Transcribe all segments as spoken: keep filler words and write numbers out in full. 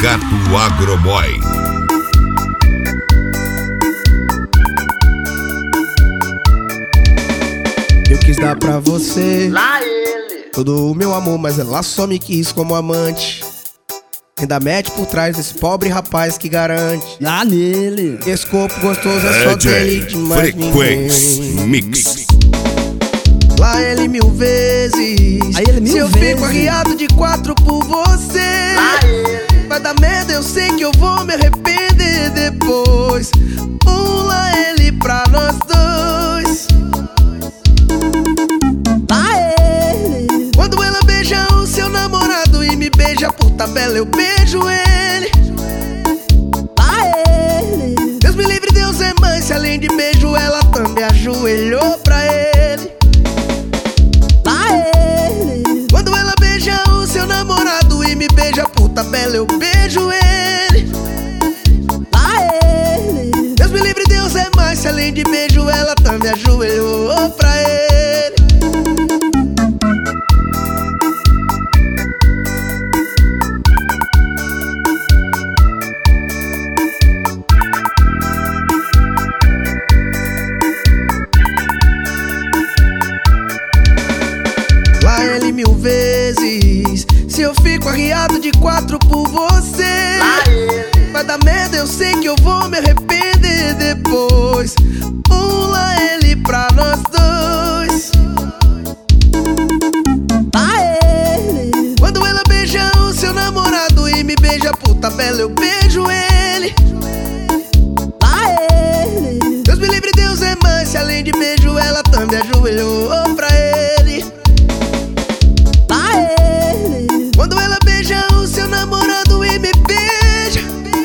Gato Agroboy. Eu quis dar pra você Lá ele, todo o meu amor, mas ela só me quis como amante. Ainda mete por trás desse pobre rapaz que garante. Lá nele. Esse corpo gostoso é só dele, de mais Frequência ninguém. Mix. Lá ele mil vezes. Aí ele mil Se eu vezes. fico arriado de quatro por você, lá ele, vai dar merda, eu sei que eu vou me arrepender depois. Pula ele pra nós dois. Lá ele. Quando ela beija o seu namorado e me beija por tabela, eu beijo ele. Lá ele. Deus me livre, Deus é mãe, se além de beijo ela também ajoelhou pra ele. Lá ele. Quando ela beija o seu namorado e me beija por tabela, eu beijo ele. Lá ele. Deus me livre, Deus é mais, se além de beijo ela também ajoelhou pra ele. Lá ele mil vezes. Se eu fico arriado de quatro por você, lá ele, vai dar merda, eu sei que eu vou me arrepender depois. Pula ele pra nós dois. Lá ele. Quando ela beija o seu namorado e me beija por tabela, eu beijo ele. Lá ele. Deus me livre, Deus é mãe, se além de beijo ela também ajoelhou pra ele. Lá ele. Quando ela beija o seu namorado e me beija,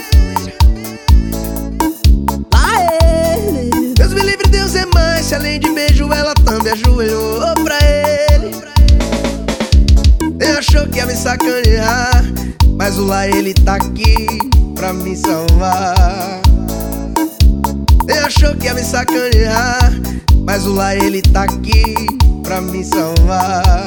Lá ele. Deus me livre, Deus é mais, se além de beijo ela também ajoelhou pra ele. Ele achou que ia me sacanear, mas o lá ele tá aqui pra me salvar. Ele achou que ia me sacanear, mas o lá ele tá aqui pra me salvar.